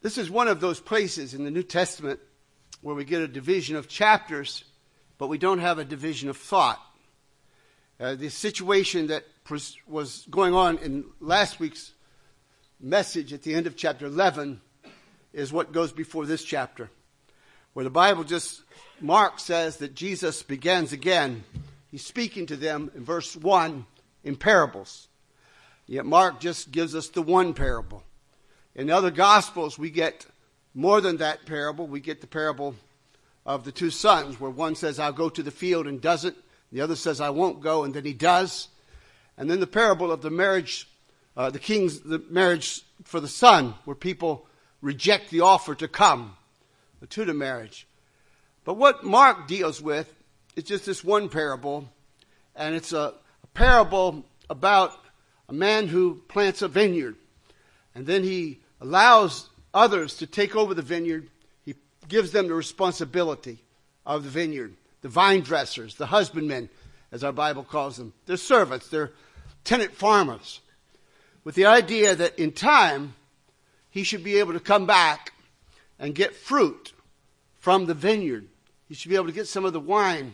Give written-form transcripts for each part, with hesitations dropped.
This is one of those places in the New Testament where we get a division of chapters, but we don't have a division of thought. The situation that was going on in last week's message at the end of chapter 11 is what goes before this chapter, where the Bible Mark says that Jesus begins again. He's speaking to them in verse 1 in parables. Yet Mark just gives us the one parable. In the other Gospels, we get more than that parable. We get the parable of the two sons, where one says, I'll go to the field and doesn't. The other says, I won't go, and then he does. And then the parable of the marriage, the marriage for the son, where people reject the offer to come to the marriage. But what Mark deals with is just this one parable, and it's a parable about a man who plants a vineyard, and then he allows others to take over the vineyard. He gives them the responsibility of the vineyard. The vine dressers, the husbandmen, as our Bible calls them. They're servants, they're tenant farmers, with the idea that in time, he should be able to come back and get fruit from the vineyard. He should be able to get some of the wine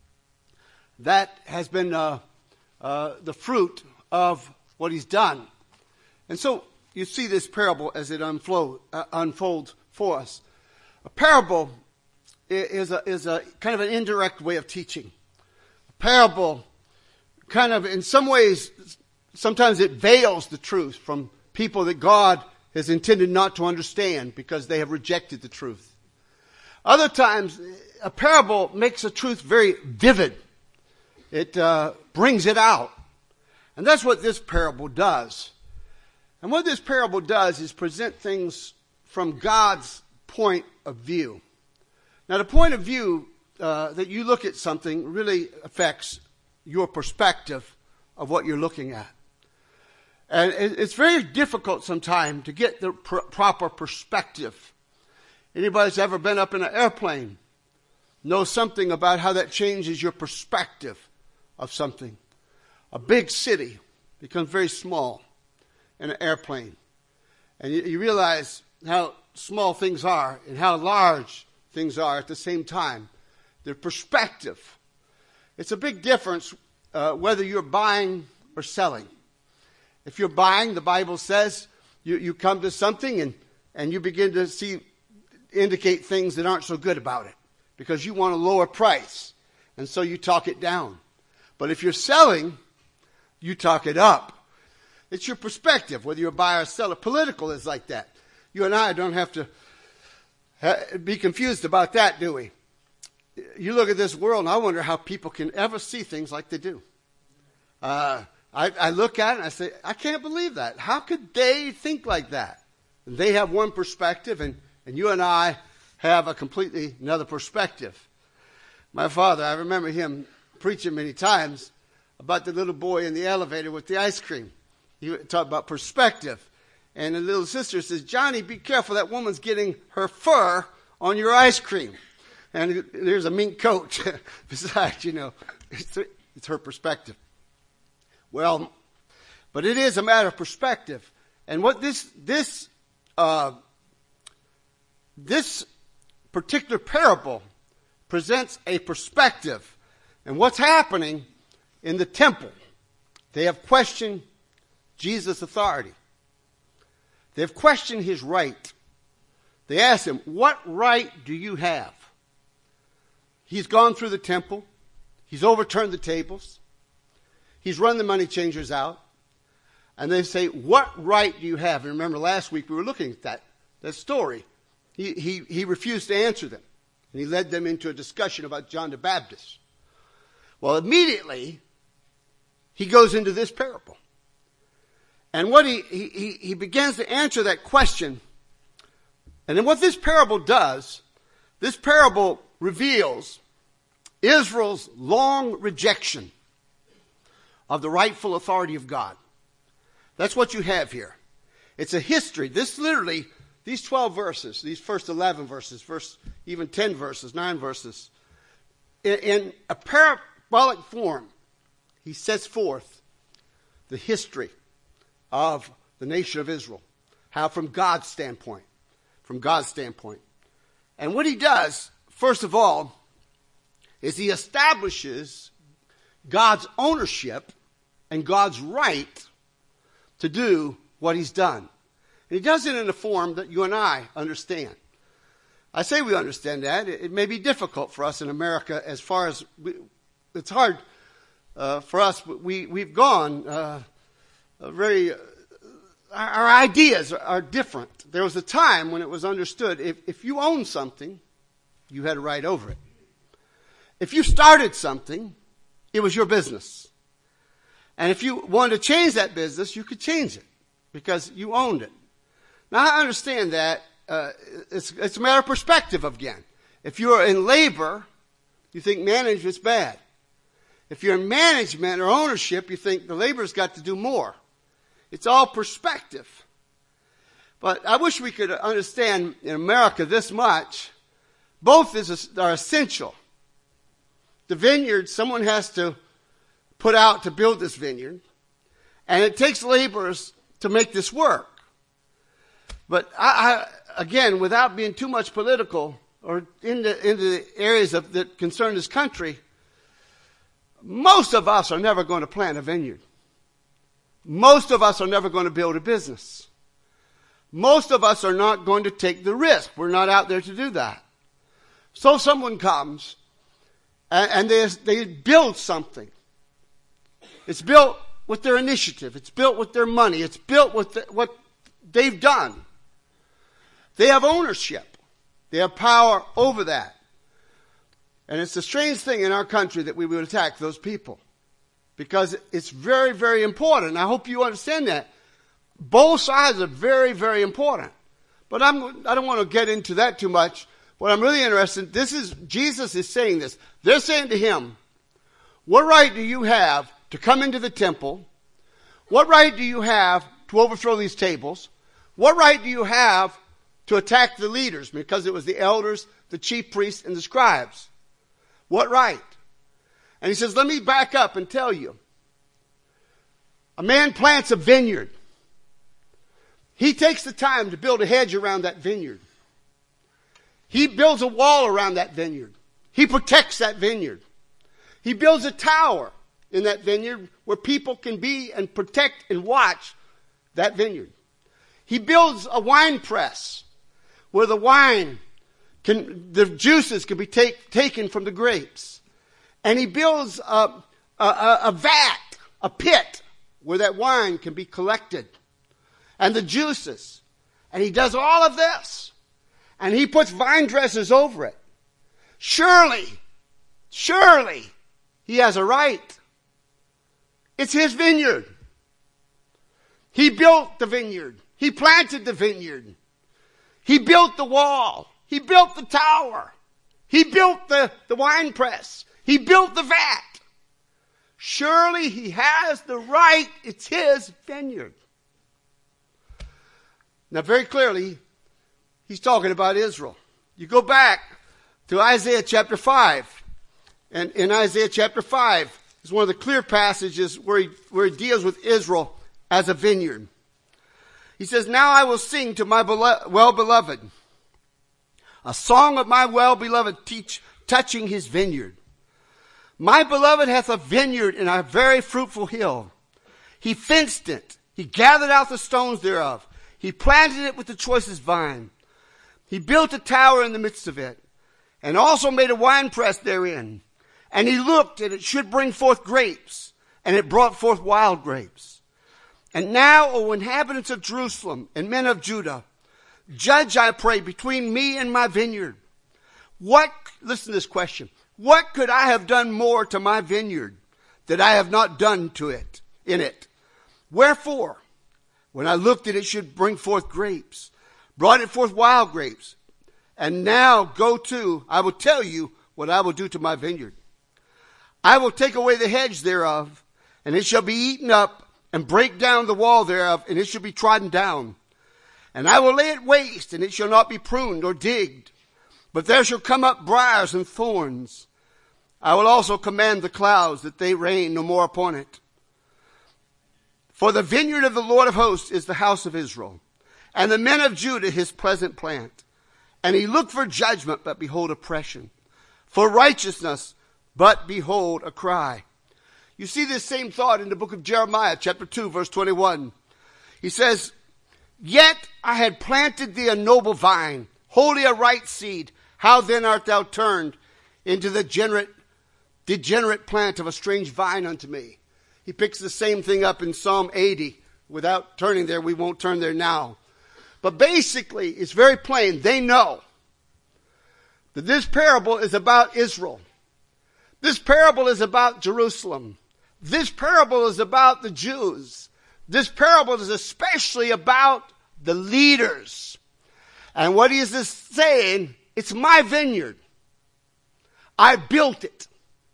that has been the fruit of what he's done. And so you see this parable as it unfolds for us. A parable is a kind of an indirect way of teaching. A parable kind of, in some ways, sometimes it veils the truth from people that God has intended not to understand because they have rejected the truth. Other times, a parable makes a truth very vivid. It brings it out. And that's what this parable does. And what this parable does is present things from God's point of view. Now, the point of view that you look at something really affects your perspective of what you're looking at. And it's very difficult sometimes to get the proper perspective. Anybody that's ever been up in an airplane knows something about how that changes your perspective of something. A big city becomes very small in an airplane. And you realize how small things are and how large things are at the same time. Their perspective. It's a big difference whether you're buying or selling. If you're buying, the Bible says, you come to something and you begin to indicate things that aren't so good about it because you want a lower price. And so you talk it down. But if you're selling, you talk it up. It's your perspective, whether you're a buyer or seller. Political is like that. You and I don't have to be confused about that, do we? You look at this world and I wonder how people can ever see things like they do. I look at it and I say, I can't believe that. How could they think like that? And they have one perspective and you and I have a completely another perspective. My father, I remember him preaching many times about the little boy in the elevator with the ice cream. He talked about perspective. And the little sister says, Johnny, be careful. That woman's getting her fur on your ice cream. And there's a mink coat. Besides, it's her perspective. Well, but it is a matter of perspective. And what this particular parable presents a perspective. And what's happening in the temple, they have questioned Jesus' authority. They've questioned his right. They asked him, what right do you have? He's gone through the temple. He's overturned the tables. He's run the money changers out. And they say, what right do you have? And remember last week we were looking at that story. He refused to answer them. And he led them into a discussion about John the Baptist. Well, immediately he goes into this parable. And what he begins to answer that question. And then what this parable does, this parable reveals Israel's long rejection of the rightful authority of God. That's what you have here. It's a history. This literally, these 12 verses, these first 11 verses, even 10 verses, 9 verses, in a parabolic form, he sets forth the history of the nation of Israel. How from God's standpoint, from God's standpoint. And what he does, first of all, is he establishes God's ownership and God's right to do what he's done. And he does it in a form that you and I understand. I say we understand that. It may be difficult for us in America as far as it's hard for us. We've gone our ideas are different. There was a time when it was understood if you owned something, you had a right over it. If you started something, it was your business. And if you wanted to change that business, you could change it because you owned it. Now I understand that it's a matter of perspective again. If you're in labor, you think management's bad. If you're in management or ownership, you think the labor's got to do more. It's all perspective. But I wish we could understand in America this much. Both are essential. The vineyard, someone has to put out to build this vineyard. And it takes laborers to make this work. But I again, without being too much political or into the areas that concern this country, most of us are never going to plant a vineyard. Most of us are never going to build a business. Most of us are not going to take the risk. We're not out there to do that. So someone comes and they build something. It's built with their initiative. It's built with their money. It's built with what they've done. They have ownership. They have power over that. And it's a strange thing in our country that we would attack those people. Because it's very, very important. I hope you understand that. Both sides are very, very important. But I don't want to get into that too much. What I'm really interested in, Jesus is saying this. They're saying to him, what right do you have to come into the temple? What right do you have to overthrow these tables? What right do you have to attack the leaders? Because it was the elders, the chief priests, and the scribes. What right? And he says, let me back up and tell you. A man plants a vineyard. He takes the time to build a hedge around that vineyard. He builds a wall around that vineyard. He protects that vineyard. He builds a tower in that vineyard where people can be and protect and watch that vineyard. He builds a wine press where the juices can be taken from the grapes. And he builds a vat, a pit, where that wine can be collected. And the juices. And he does all of this. And he puts vine dressers over it. Surely, he has a right. It's his vineyard. He built the vineyard. He planted the vineyard. He built the wall. He built the tower. He built the wine press. He built the vat. Surely he has the right. It's his vineyard. Now, very clearly, he's talking about Israel. You go back to Isaiah chapter 5. And in Isaiah chapter 5 is one of the clear passages where he deals with Israel as a vineyard. He says, now I will sing to my well-beloved, a song of my well-beloved touching his vineyard. My beloved hath a vineyard in a very fruitful hill. He fenced it. He gathered out the stones thereof. He planted it with the choicest vine. He built a tower in the midst of it, and also made a winepress therein. And he looked, and it should bring forth grapes, and it brought forth wild grapes. And now, O inhabitants of Jerusalem and men of Judah, judge, I pray, between me and my vineyard. Listen to this question. What could I have done more to my vineyard that I have not done in it? Wherefore, when I looked at it, should bring forth grapes, brought it forth wild grapes. And now I will tell you what I will do to my vineyard. I will take away the hedge thereof, and it shall be eaten up, and break down the wall thereof, and it shall be trodden down. And I will lay it waste, and it shall not be pruned or digged, but there shall come up briars and thorns. I will also command the clouds that they rain no more upon it. For the vineyard of the Lord of hosts is the house of Israel, and the men of Judah his pleasant plant. And he looked for judgment, but behold oppression. For righteousness, but behold a cry. You see this same thought in the book of Jeremiah, chapter 2, verse 21. He says, Yet I had planted thee a noble vine, wholly a right seed. How then art thou turned into the degenerate plant of a strange vine unto me? He picks the same thing up in Psalm 80. Without turning there, we won't turn there now. But basically, it's very plain. They know that this parable is about Israel. This parable is about Jerusalem. This parable is about the Jews. This parable is especially about the leaders. And what is this saying? It's my vineyard. I built it.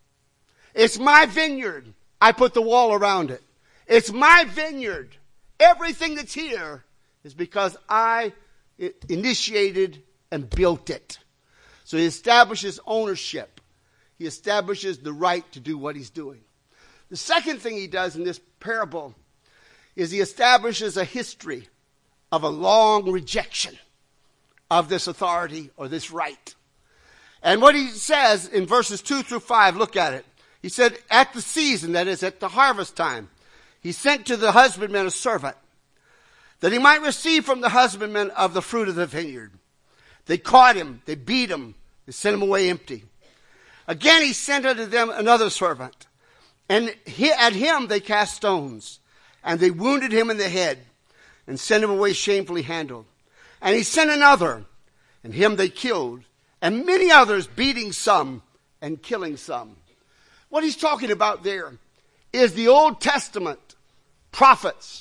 It's my vineyard. I put the wall around it. It's my vineyard. Everything that's here is because I initiated and built it. So he establishes ownership. He establishes the right to do what he's doing. The second thing he does in this parable is he establishes a history of a long rejection of this authority or this right. And what he says in verses 2 through 5, look at it. He said, at the season, that is at the harvest time, he sent to the husbandman a servant, that he might receive from the husbandman of the fruit of the vineyard. They caught him, they beat him, they sent him away empty. Again he sent unto them another servant, and at him they cast stones, and they wounded him in the head, and sent him away shamefully handled. And he sent another, and him they killed, and many others, beating some and killing some. What he's talking about there is the Old Testament prophets,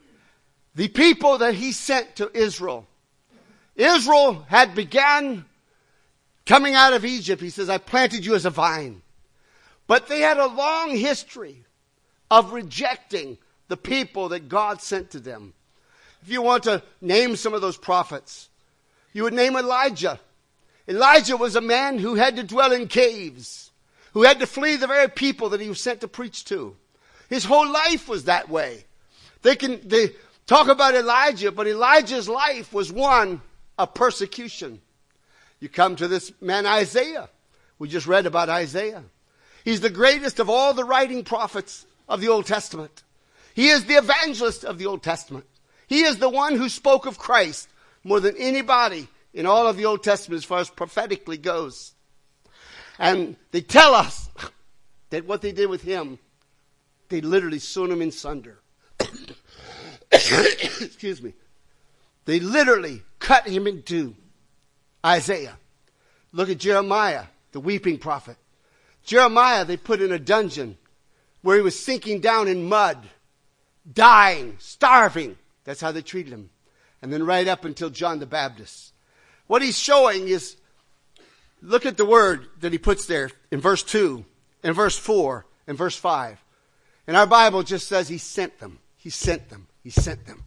the people that he sent to Israel. Israel had begun coming out of Egypt. He says, I planted you as a vine. But they had a long history of rejecting the people that God sent to them. If you want to name some of those prophets, you would name Elijah. Elijah was a man who had to dwell in caves, who had to flee the very people that he was sent to preach to. His whole life was that way. They talk about Elijah, but Elijah's life was one of persecution. You come to this man Isaiah. We just read about Isaiah. He's the greatest of all the writing prophets of the Old Testament. He is the evangelist of the Old Testament. He is the one who spoke of Christ more than anybody in all of the Old Testament as far as prophetically goes. And they tell us that what they did with him, they literally sewn him in sunder. Excuse me. They literally cut him in two. Isaiah. Look at Jeremiah, the weeping prophet. Jeremiah, they put in a dungeon where he was sinking down in mud, dying, starving. That's how they treated him. And then right up until John the Baptist. What he's showing is, look at the word that he puts there in verse 2, in verse 4, and verse 5. And our Bible just says he sent them. He sent them. He sent them.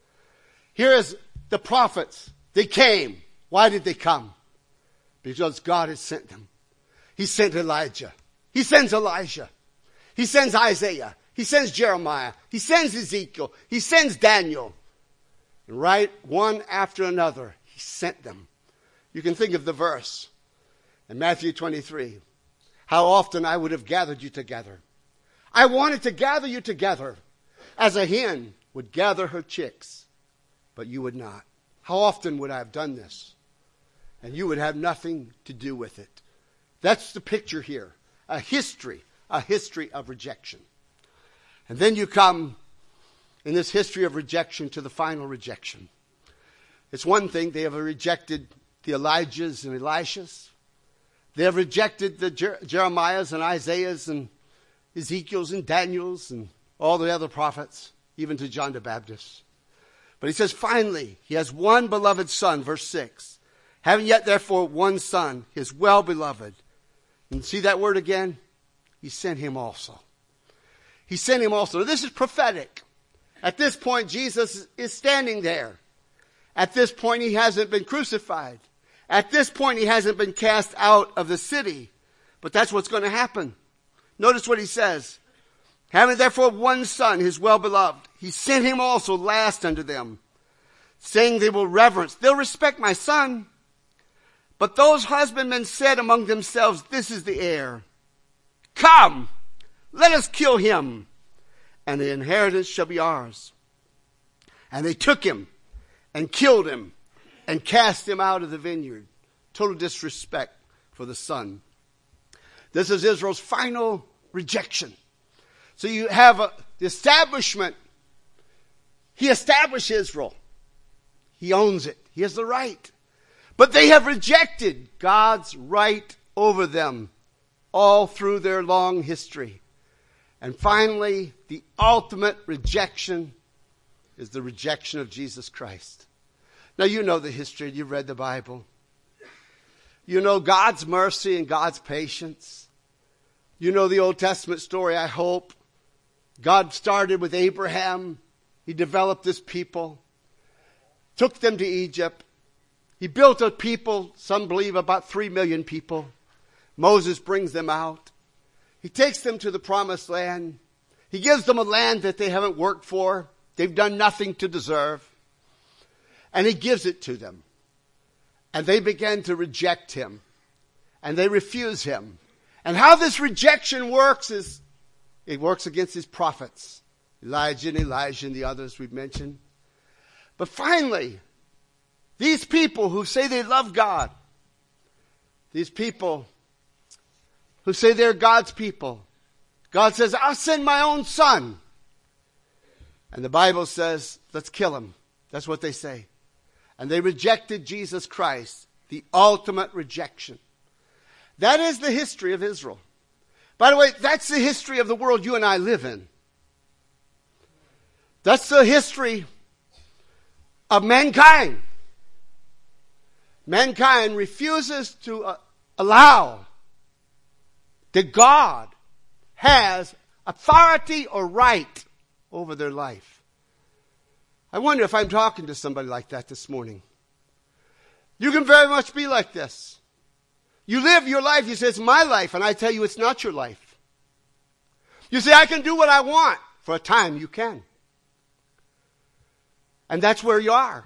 Here is the prophets. They came. Why did they come? Because God has sent them. He sent Elijah. He sends Elijah. He sends Isaiah. He sends Jeremiah. He sends Ezekiel. He sends Daniel. And right one after another, he sent them. You can think of the verse in Matthew 23. How often I would have gathered you together. I wanted to gather you together as a hen would gather her chicks, but you would not. How often would I have done this? And you would have nothing to do with it. That's the picture here. A history of rejection. And then you come in this history of rejection to the final rejection. It's one thing, they have rejected the Elijahs and Elishas. They have rejected the Jeremiahs and Isaiahs and Ezekiels and Daniels and all the other prophets, even to John the Baptist. But he says, finally, he has one beloved son, verse 6. Having yet therefore one son, his well-beloved. And see that word again? He sent him also. He sent him also. Now, this is prophetic. At this point, Jesus is standing there. At this point, he hasn't been crucified. At this point, he hasn't been cast out of the city. But that's what's going to happen. Notice what he says. Having therefore one son, his well-beloved, he sent him also last unto them. saying they will reverence, they'll respect my son. But those husbandmen said among themselves, this is the heir. Come, let us kill him, and the inheritance shall be ours. And they took him and killed him and cast him out of the vineyard. Total disrespect for the son. This is Israel's final rejection. So you have the establishment. He established Israel. He owns it. He has the right. But they have rejected God's right over them all through their long history. And finally, the ultimate rejection is the rejection of Jesus Christ. Now, you know the history. You've read the Bible. You know God's mercy and God's patience. You know the Old Testament story, I hope. God started with Abraham. He developed this people, took them to Egypt. He built a people, some believe about 3 million people. Moses brings them out. He takes them to the promised land. He gives them a land that they haven't worked for. They've done nothing to deserve. And he gives it to them. And they begin to reject him. And they refuse him. And how this rejection works is, it works against his prophets. Elijah and the others we've mentioned. But finally, these people who say they love God, these people who say they're God's people, God says, I'll send my own son. And the Bible says, let's kill him. That's what they say. And they rejected Jesus Christ, the ultimate rejection. That is the history of Israel. By the way, that's the history of the world you and I live in. That's the history of mankind. Mankind refuses to allow that God has authority or right over their life. I wonder if I'm talking to somebody like that this morning. You can very much be like this. You live your life, you say, it's my life, and I tell you it's not your life. You say, I can do what I want. For a time, you can. And that's where you are.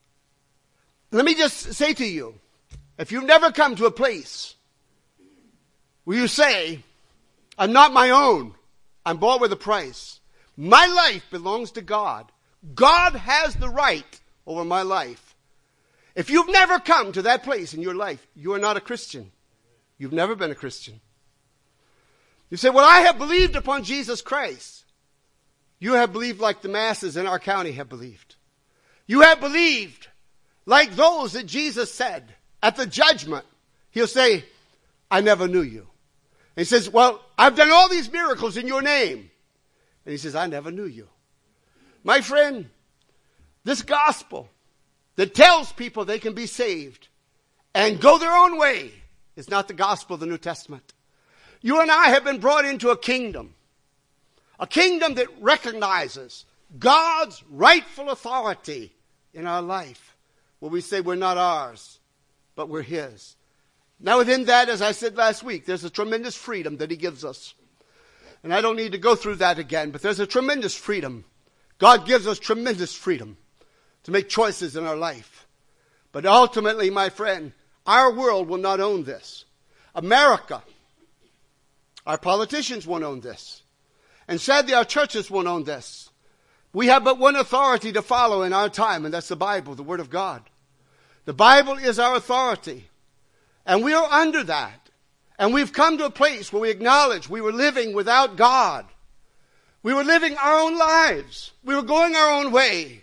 Let me just say to you, if you've never come to a place where you say, I'm not my own, I'm bought with a price. My life belongs to God. God has the right over my life. If you've never come to that place in your life, you are not a Christian. You've never been a Christian. You say, well, I have believed upon Jesus Christ. You have believed like the masses in our county have believed. You have believed like those that Jesus said at the judgment. He'll say, I never knew you. And he says, well, I've done all these miracles in your name. And he says, I never knew you. My friend, this gospel that tells people they can be saved and go their own way is not the gospel of the New Testament. You and I have been brought into a kingdom that recognizes God's rightful authority in our life, where we say we're not ours, but we're his. Now within that, as I said last week, there's a tremendous freedom that he gives us. And I don't need to go through that again, but there's a tremendous freedom. God gives us tremendous freedom to make choices in our life. But ultimately, my friend, our world will not own this. America, our politicians won't own this. And sadly, our churches won't own this. We have but one authority to follow in our time, and that's the Bible, the Word of God. The Bible is our authority. And we are under that. And we've come to a place where we acknowledge we were living without God. We were living our own lives. We were going our own way.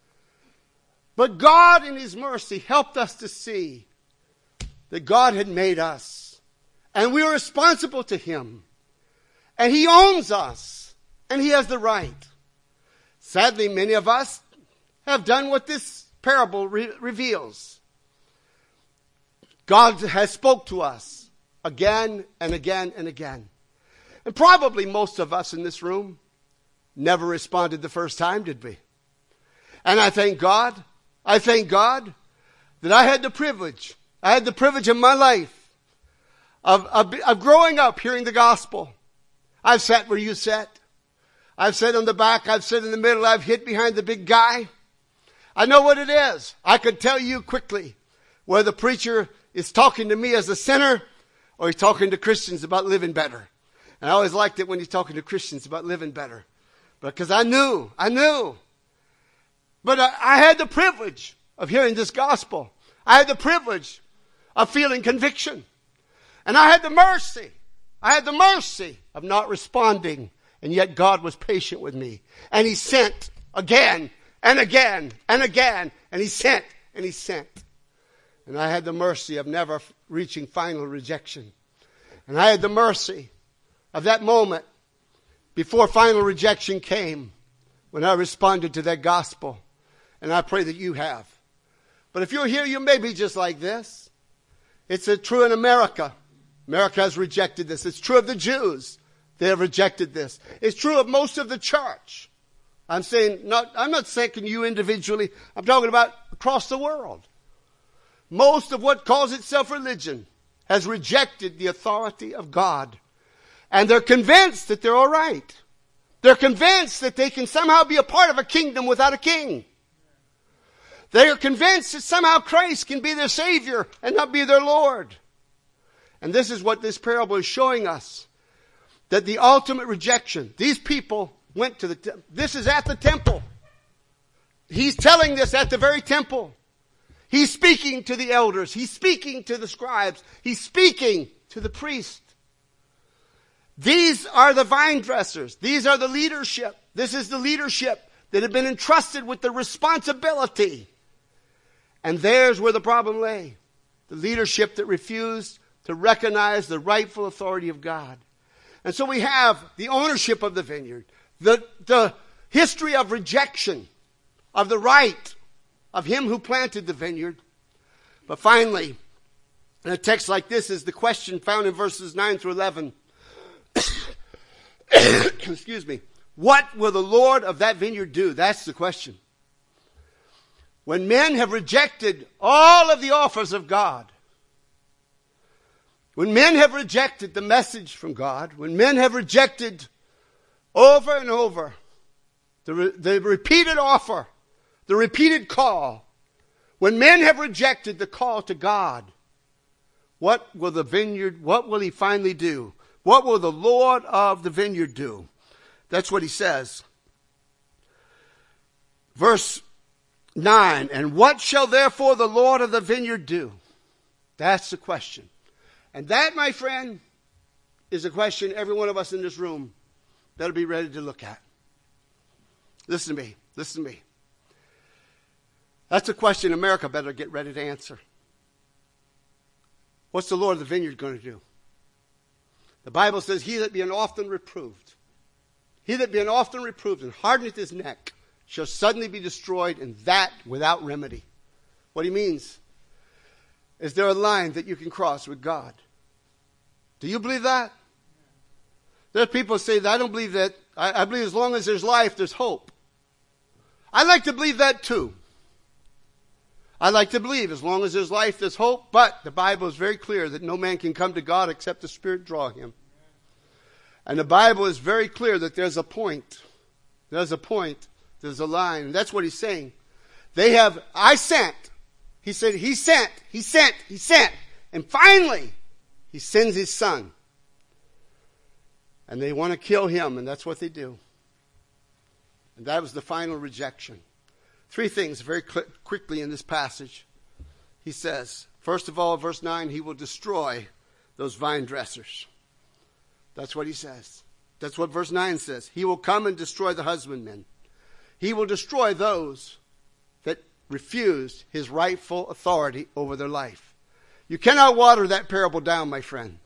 But God in his mercy helped us to see that God had made us. And we are responsible to him. And he owns us. And he has the right. Sadly, many of us have done what this parable reveals. God has spoke to us again and again and again. And probably most of us in this room never responded the first time, did we? And I thank God that I had the privilege in my life of growing up hearing the gospel. I've sat where you sat. I've sat on the back. I've sat in the middle. I've hid behind the big guy. I know what it is. I could tell you quickly whether the preacher is talking to me as a sinner or he's talking to Christians about living better. And I always liked it when he's talking to Christians about living better. Because I knew. But I had the privilege of hearing this gospel. I had the privilege of feeling conviction. And I had the mercy. Of not responding. And yet God was patient with me. And he sent again and again and again. And he sent and he sent. And I had the mercy of never reaching final rejection. And I had the mercy of that moment before final rejection came when I responded to that gospel. And I pray that you have. But if you're here, you may be just like this. It's true in America. America has rejected this. It's true of the Jews. They have rejected this. It's true of most of the church. I'm not saying you individually. I'm talking about across the world. Most of what calls itself religion has rejected the authority of God. And they're convinced that they're all right. They're convinced that they can somehow be a part of a kingdom without a king. They are convinced that somehow Christ can be their Savior and not be their Lord. And this is what this parable is showing us. That the ultimate rejection, these people went to this is at the temple. He's telling this at the very temple. He's speaking to the elders. He's speaking to the scribes. He's speaking to the priest. These are the vine dressers. These are the leadership. This is the leadership that had been entrusted with the responsibility. And there's where the problem lay. The leadership that refused to recognize the rightful authority of God. And so we have the ownership of the vineyard, the history of rejection of the right of him who planted the vineyard. But finally, in a text like this is the question found in verses 9 through 11. Excuse me. What will the Lord of that vineyard do? That's the question. When men have rejected all of the offers of God, when men have rejected the message from God, when men have rejected over and over the repeated offer, the repeated call, when men have rejected the call to God, what will he finally do? What will the Lord of the vineyard do? That's what he says. Verse 9, and what shall therefore the Lord of the vineyard do? That's the question. And that, my friend, is a question every one of us in this room better be ready to look at. Listen to me. That's a question America better get ready to answer. What's the Lord of the vineyard going to do? The Bible says, he that being often reproved and hardeneth his neck shall suddenly be destroyed, and that without remedy. What he means, is there a line that you can cross with God? Do you believe that? There are people who say that I don't believe that. I believe as long as there's life, there's hope. I like to believe that too. I like to believe as long as there's life, there's hope. But the Bible is very clear that no man can come to God except the Spirit draw him. And the Bible is very clear that there's a point. There's a line. And that's what he's saying. I sent. He said, he sent. And finally, he sends his son. And they want to kill him, and that's what they do. And that was the final rejection. 3 things very quickly in this passage. He says, first of all, verse 9, he will destroy those vine dressers. That's what he says. That's what verse 9 says. He will come and destroy the husbandmen. He will destroy those that refused his rightful authority over their life. You cannot water that parable down, my friend.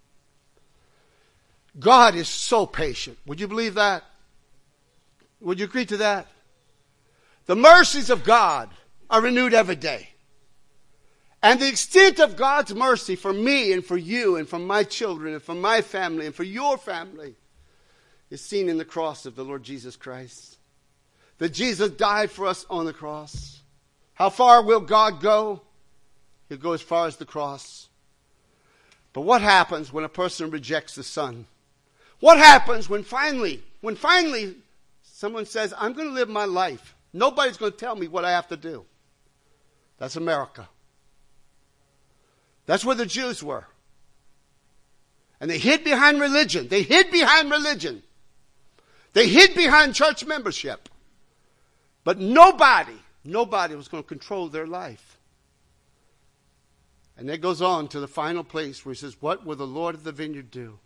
God is so patient. Would you believe that? Would you agree to that? The mercies of God are renewed every day. And the extent of God's mercy for me and for you and for my children and for my family and for your family is seen in the cross of the Lord Jesus Christ. That Jesus died for us on the cross. How far will God go? He'll go as far as the cross. But what happens when a person rejects the Son? What happens when finally someone says, I'm going to live my life Nobody's going to tell me what I have to do. That's America. That's where the Jews were. And they hid behind religion. They hid behind religion. They hid behind church membership. But nobody was going to control their life. And that goes on to the final place where he says, what will the Lord of the vineyard do?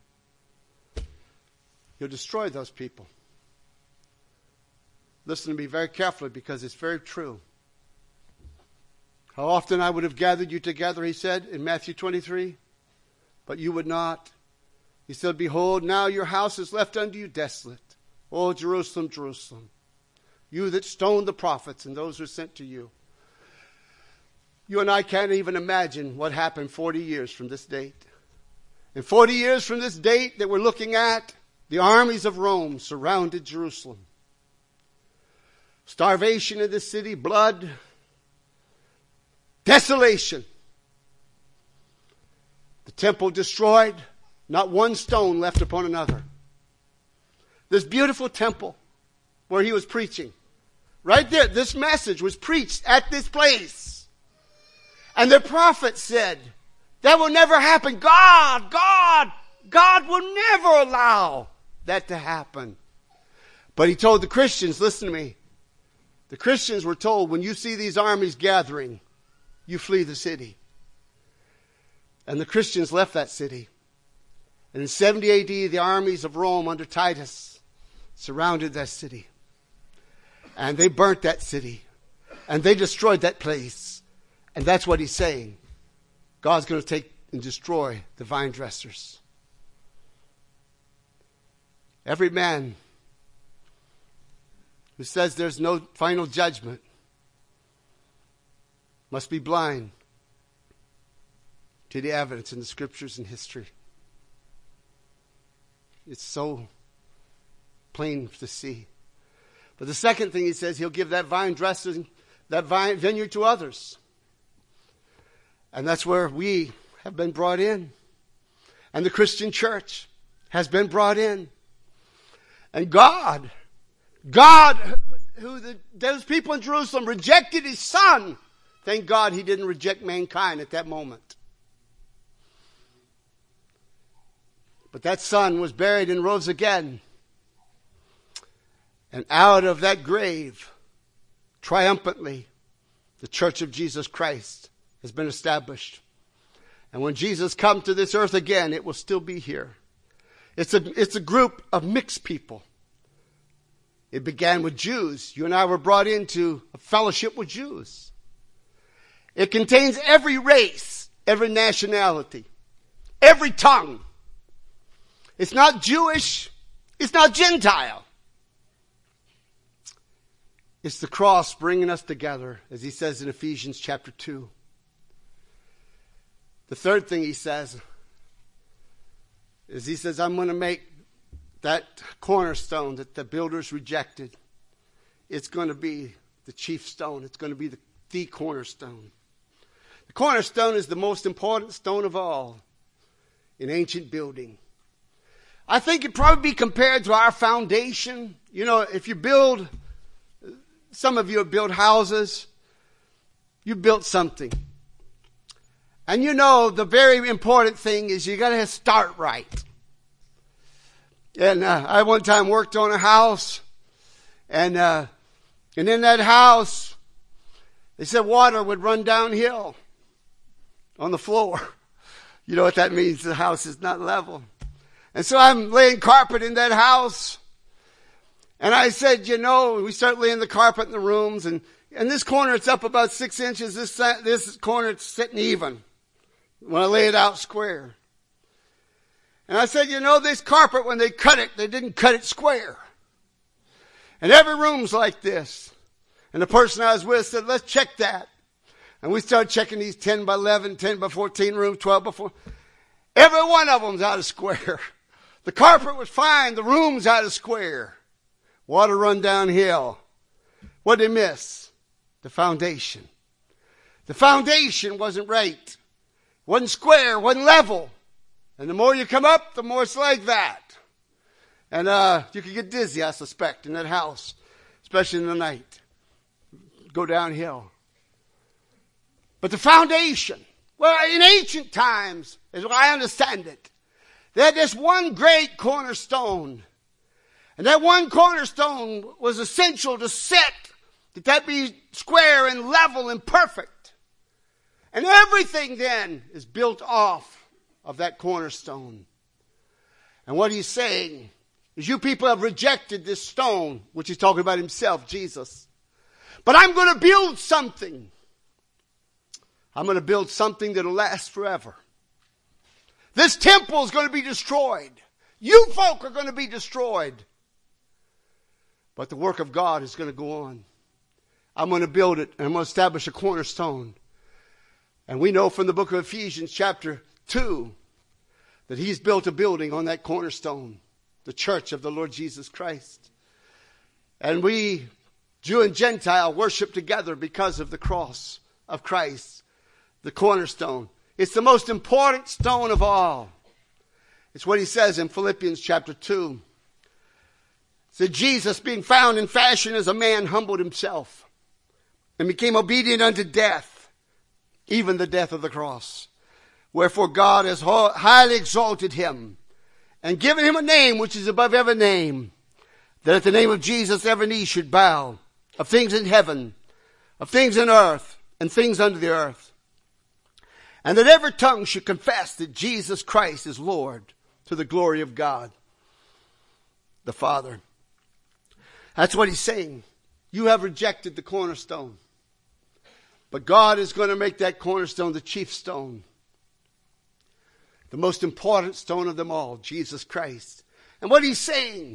He'll destroy those people. Listen to me very carefully because it's very true. How often I would have gathered you together, he said in Matthew 23, but you would not. He said, behold, now your house is left unto you desolate. O Jerusalem, Jerusalem, you that stoned the prophets and those who are sent to you. You and I can't even imagine what happened 40 years from this date. And 40 years from this date that we're looking at, the armies of Rome surrounded Jerusalem. Starvation in the city, blood, desolation. The temple destroyed, not one stone left upon another. This beautiful temple where he was preaching, right there, this message was preached at this place. And the prophet said, that will never happen. God will never allow that to happen. But he told the Christians, listen to me. The Christians were told, when you see these armies gathering, you flee the city. And the Christians left that city. And in 70 AD, the armies of Rome under Titus surrounded that city. And they burnt that city. And they destroyed that place. And that's what he's saying. God's going to take and destroy the vine dressers. Every man who says there's no final judgment must be blind to the evidence in the scriptures and history. It's so plain to see. But the second thing he says, he'll give that vine dressing, that vine vineyard to others. And that's where we have been brought in. And the Christian church has been brought in. And God, those people in Jerusalem rejected his son. Thank God he didn't reject mankind at that moment. But that son was buried and rose again. And out of that grave, triumphantly, the church of Jesus Christ has been established. And when Jesus comes to this earth again, it will still be here. It's a group of mixed people. It began with Jews. You and I were brought into a fellowship with Jews. It contains every race, every nationality, every tongue. It's not Jewish. It's not Gentile. It's the cross bringing us together, as he says in Ephesians chapter 2. The third thing he says is I'm going to make that cornerstone that the builders rejected. It's going to be the chief stone. It's going to be the cornerstone. The cornerstone is the most important stone of all in ancient building. I think it'd probably be compared to our foundation. You know, if you build, some of you have built houses, you built something. And you know, the very important thing is you got to start right. And I one time worked on a house, and in that house, they said water would run downhill on the floor. You know what that means? The house is not level. And so I'm laying carpet in that house. And I said, you know, we start laying the carpet in the rooms. And this corner, it's up about 6 inches. This corner, it's sitting even when I lay it out square. And I said, you know, this carpet, when they cut it, they didn't cut it square. And every room's like this. And the person I was with said, let's check that. And we started checking these 10 by 11, 10 by 14 rooms, 12 by 4. Every one of them's out of square. The carpet was fine. The room's out of square. Water run downhill. What did they miss? The foundation. The foundation wasn't right. Wasn't square, wasn't level. And the more you come up, the more it's like that. And you could get dizzy, I suspect, in that house, especially in the night. go downhill. But the foundation, well, in ancient times, as I understand it, they had this one great cornerstone. And that one cornerstone was essential to set, that be square and level and perfect. And everything then is built off of that cornerstone. And what he's saying is, you people have rejected this stone, which he's talking about himself, Jesus. But I'm going to build something. I'm going to build something that will last forever. This temple is going to be destroyed. You folk are going to be destroyed. But the work of God is going to go on. I'm going to build it, and I'm going to establish a cornerstone. And we know from the book of Ephesians chapter 2 that he's built a building on that cornerstone, the church of the Lord Jesus Christ. And we, Jew and Gentile, worship together because of the cross of Christ, the cornerstone. It's the most important stone of all. It's what he says in Philippians chapter 2. It said, Jesus, being found in fashion as a man, humbled himself and became obedient unto death, even the death of the cross. Wherefore God has highly exalted him and given him a name which is above every name, that at the name of Jesus every knee should bow, of things in heaven, of things in earth, and things under the earth. And that every tongue should confess that Jesus Christ is Lord, to the glory of God the Father. That's what he's saying. You have rejected the cornerstone. But God is going to make that cornerstone the chief stone. The most important stone of them all, Jesus Christ. And what he's saying,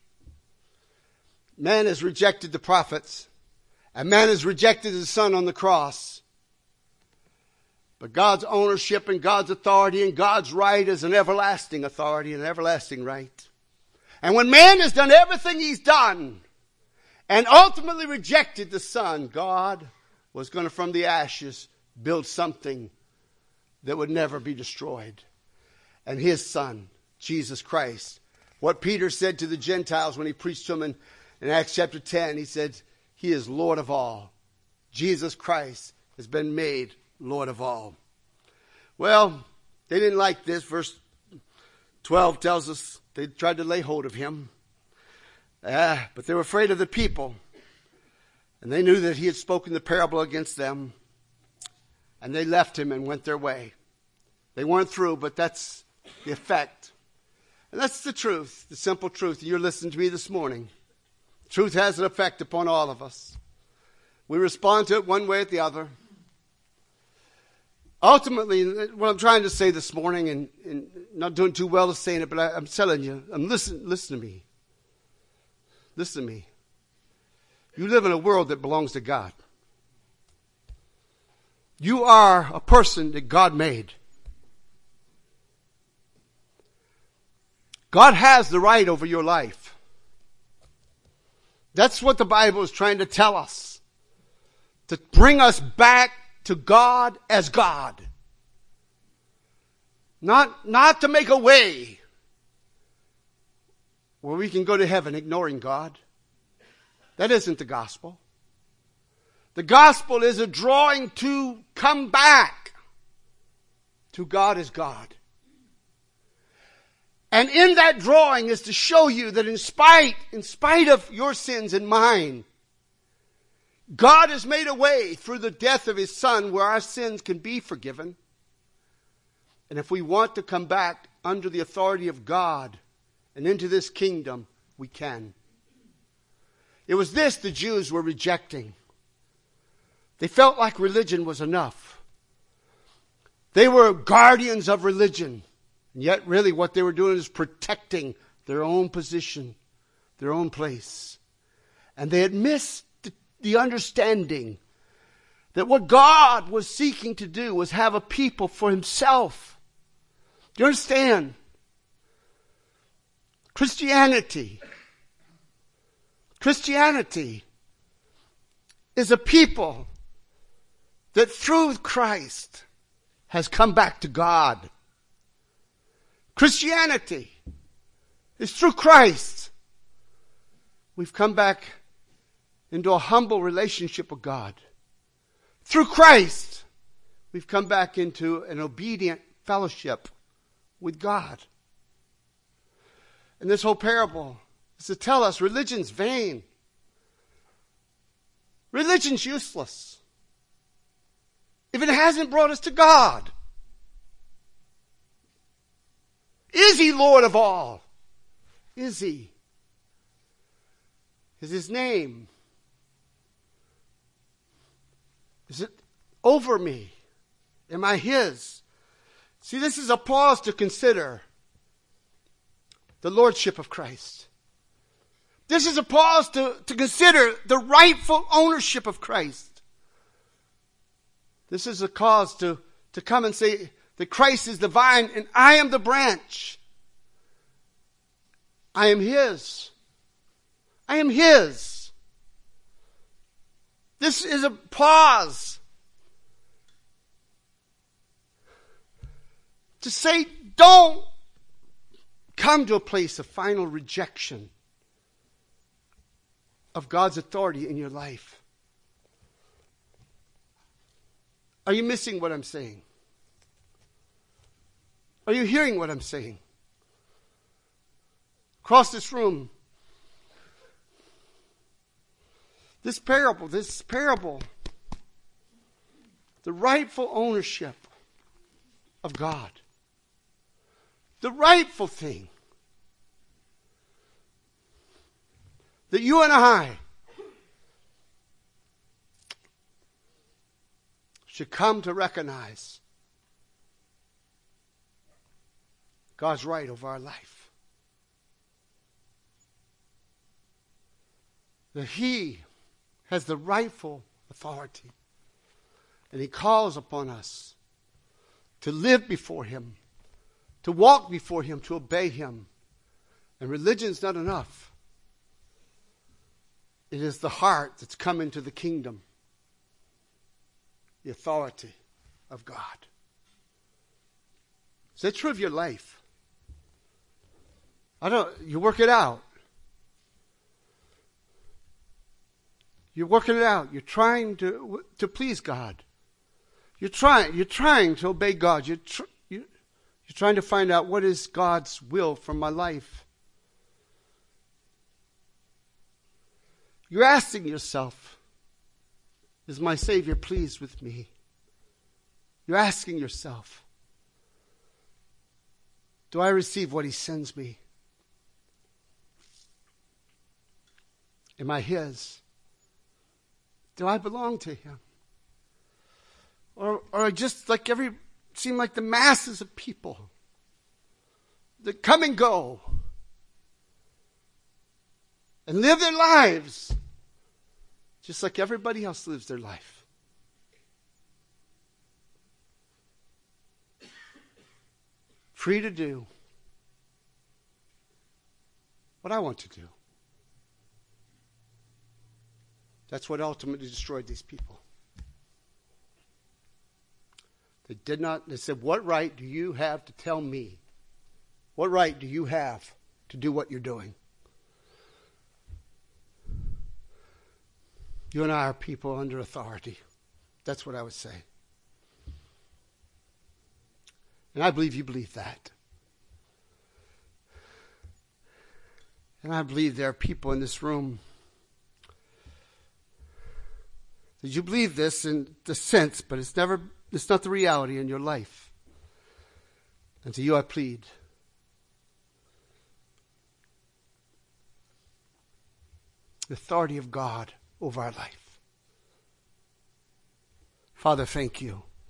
man has rejected the prophets, and man has rejected his son on the cross. But God's ownership and God's authority and God's right is an everlasting authority and an everlasting right. And when man has done everything he's done and ultimately rejected the Son, God was going to, from the ashes, build something that would never be destroyed. And his Son, Jesus Christ. What Peter said to the Gentiles when he preached to them in Acts chapter 10, he said, he is Lord of all. Jesus Christ has been made Lord of all. Well, they didn't like this. Verse 12 tells us they tried to lay hold of him. But they were afraid of the people. And they knew that he had spoken the parable against them. And they left him and went their way. They weren't through, but that's the effect. And that's the truth, the simple truth. You're listening to me this morning. Truth has an effect upon all of us. We respond to it one way or the other. Ultimately, what I'm trying to say this morning, and not doing too well at saying it, but I'm telling you, listen to me. Listen to me. You live in a world that belongs to God. You are a person that God made. God has the right over your life. That's what the Bible is trying to tell us. To bring us back to God as God. Not to make a way where we can go to heaven ignoring God. That isn't the gospel. The gospel is a drawing to come back to God as God. And in that drawing is to show you that in spite of your sins and mine, God has made a way through the death of his Son where our sins can be forgiven. And if we want to come back under the authority of God and into this kingdom, we can. It was this the Jews were rejecting. They felt like religion was enough. They were guardians of religion. And yet really what they were doing is protecting their own position, their own place. And they had missed the understanding that what God was seeking to do was have a people for himself. Do you understand? Christianity is a people that through Christ has come back to God. Christianity is through Christ. We've come back into a humble relationship with God. Through Christ, we've come back into an obedient fellowship with God. And this whole parable is to tell us religion's vain. Religion's useless if it hasn't brought us to God. Is He Lord of all? Is He? Is His name? Is it over me? Am I His? See, this is a pause to consider the Lordship of Christ. This is a pause to consider the rightful ownership of Christ. This is a cause to come and say that Christ is the vine and I am the branch. I am His. I am His. This is a pause to say, don't come to a place of final rejection of God's authority in your life. Are you missing what I'm saying? Are you hearing what I'm saying? Across this room, this parable, the rightful ownership of God, the rightful thing that you and I should come to recognize God's right over our life. That He has the rightful authority. And He calls upon us to live before Him, to walk before Him, to obey Him. And religion's not enough. It is the heart that's come into the kingdom. The authority of God. Is that true of your life? You work it out. You're working it out. You're trying to please God. You're trying to obey God. You're trying to find out what is God's will for my life. You're asking yourself, is my Savior pleased with me? You're asking yourself, do I receive what He sends me? Am I His? Do I belong to Him? Or just like seem like the masses of people that come and go and live their lives just like everybody else lives their life. Free to do what I want to do. That's what ultimately destroyed these people. They said, what right do you have to tell me? What right do you have to do what you're doing? You and I are people under authority. That's what I would say. And I believe you believe that. And I believe there are people in this room that you believe this in the sense, but it's not the reality in your life. And to you I plead, the authority of God over our life. Father, thank you